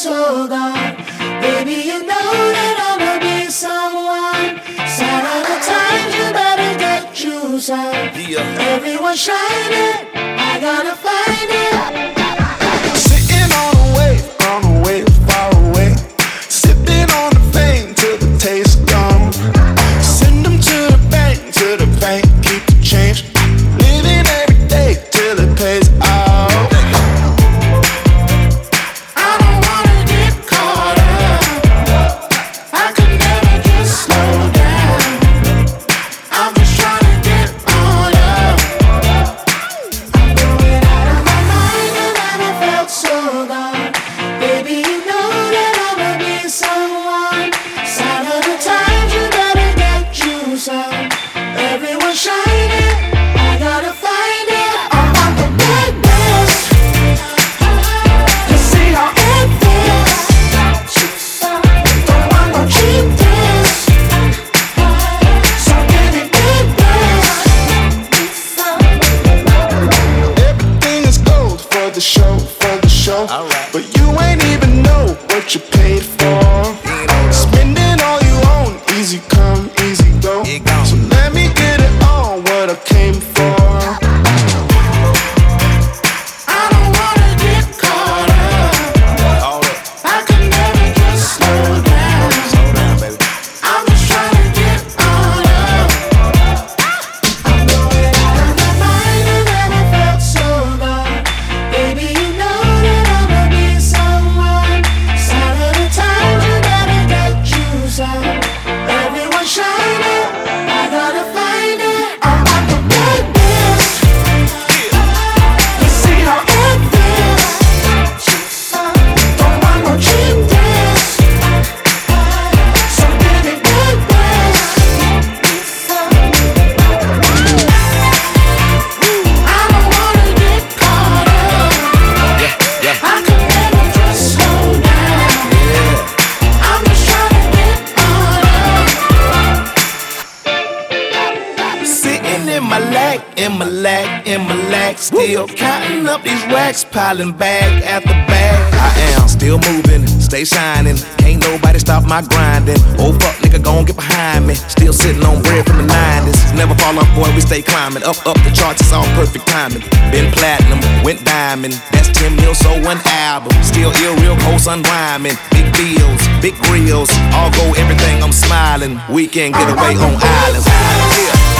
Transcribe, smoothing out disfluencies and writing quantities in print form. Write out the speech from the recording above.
so gone. Baby, you know that I'ma be someone. Sign of the times, you better get you some. Everyone shining, I gotta find it. Sitting on a wave, far away. Sipping on the fame till the taste gone. Send them to the bank, keep the change. Living every day till it pays off. I don't wanna get caught up. I could never just slow down. I'm just trying to get on up. I'm going out of my mind and I never felt so gone. Baby, you know that I'ma be someone. Sign of the times, you better get you some. Everyone shining, I gotta find it. I want the bigness to see how it feels. Don't want no cheapness, so give me bigness. Everything is gold for the show, Alright. But you ain't even know what you paid for. Spending all you own, easy come, easy go. So let me get it on what I came for. I don't wanna get caught up. I could never just slow down. I'm just trying to get on up. I'm going out of my mind and never felt so gone. Baby, you know that I'ma be someone. Sign of the times, you better get you some. Everyone shining, I gotta find it. I want the bigness to see how it feels. Don't want no cheapness, so give me bigness. I don't wanna get caught up. I could never just slow down. I'm just trying to get on up. Sitting in my lag, still counting up these racks, piling bag after bag. I am still moving, stay shining. Can't nobody stop my grinding. Old fuck nigga gon' get behind me. Still sitting on bread from the 90s. Never fall off, boy, we stay climbing. Up the charts, it's all perfect timing. Been platinum, went diamond. That's 10 mil, so one album. Still ill, real co-sun rhyming. Big bills, big grills, all go everything, I'm smiling. Weekend getaway on islands. Yeah.